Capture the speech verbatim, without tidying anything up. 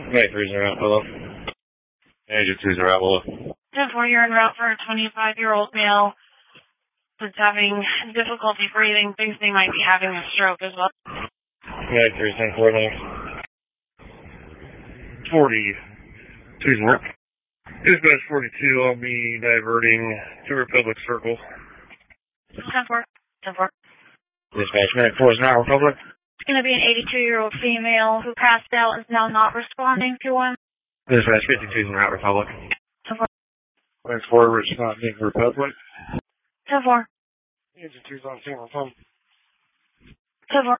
Hey, three zero, hello. Agent two zero, hello. ten four, you're en route for a twenty-five-year-old male who's having difficulty breathing. Thinks they might be having a stroke as well. Hey, three ten four, next. forty, two zero. Dispatch forty-two, I'll be diverting to Republic Circle. ten four, ten four. Dispatch Medic four is now Republic. It's going to be an eighty-two-year-old female who passed out and is now not responding to him. Dispatch fifty-two is not Republic. ten four. Next four, responding Republic. ten four. Agent two's on scene, Republic. ten four.